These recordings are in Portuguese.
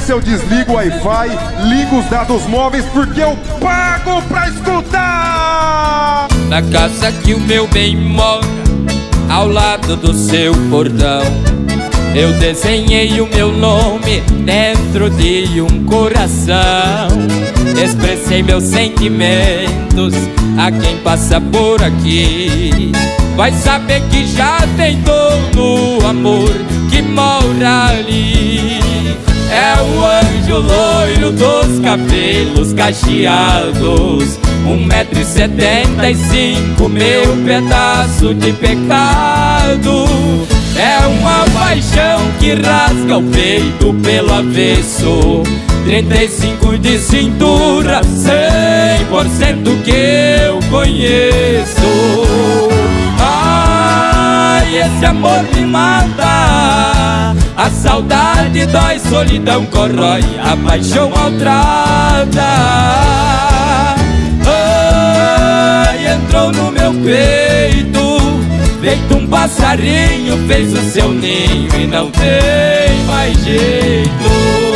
se eu desligo o Wi-Fi, ligo os dados móveis porque eu pago pra escutar. Na casa que o meu bem mora, ao lado do seu portão, eu desenhei o meu nome dentro de um coração. Expressei meus sentimentos a quem passa por aqui. Vai saber que já tem dono amor que mora ali. É o anjo loiro dos cabelos cacheados, 1,75 m, meu pedaço de pecado. É uma paixão que rasga o peito pelo avesso, 35 de cintura, 100% que eu conheço. Ai, esse amor me mata, a saudade dói, solidão corrói, a paixão maltrata. Ai, entrou no meu peito, feito um passarinho, fez o seu ninho e não tem mais jeito.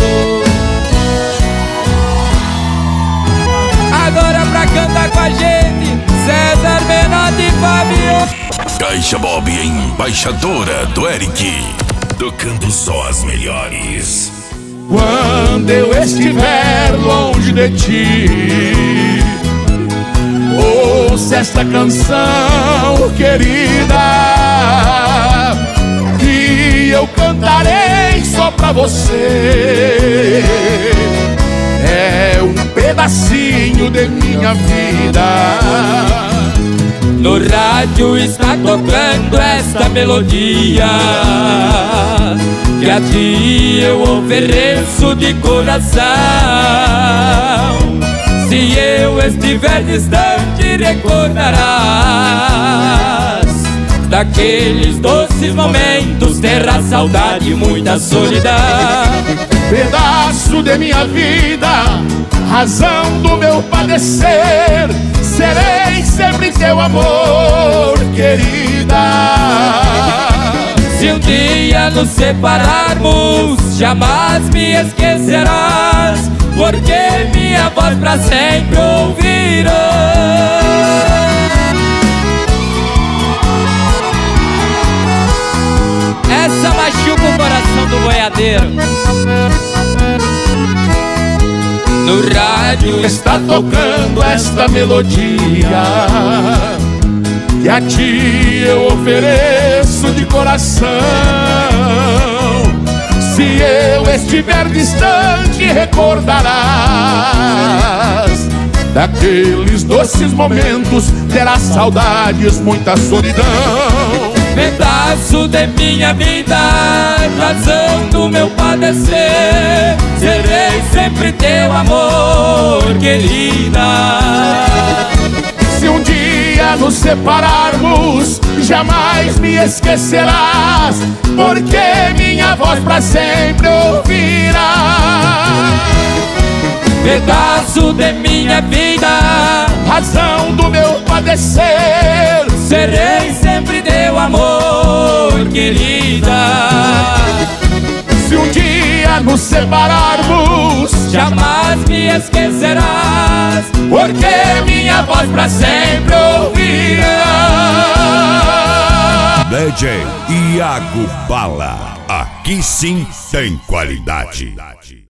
Agora pra cantar com a gente, César Menotti e Fabio. Caixa Bob, embaixadora do Eric, tocando só as melhores. Quando eu estiver longe de ti, ouça esta canção, querida, que eu cantarei só pra você. É um pedacinho de minha vida. No rádio está tocando esta melodia, que a ti eu ofereço de coração. Se eu estiver distante, recordarás daqueles doces momentos, terá saudade e muita solidão. Pedaço de minha vida, razão do meu padecer, serei sempre teu amor, querida. Se um dia nos separarmos, jamais me esquecerás, porque minha voz pra sempre ouvirás. Essa machuca o coração do boiadeiro. No rádio está tocando esta melodia, que a ti eu ofereço de coração. Se eu estiver distante, recordarás daqueles doces momentos, terás saudades, muita solidão. Pedaço de minha vida, razão do meu padecer, serei sempre teu amor, querida. Se um dia nos separarmos, jamais me esquecerás, porque minha voz pra sempre ouvirás. Pedaço de minha vida, razão do meu padecer, serei sempre teu amor, querida. Se um dia nos separarmos, jamais me esquecerás, porque minha voz pra sempre ouvirás. DJ Iago Bala, aqui sim tem qualidade.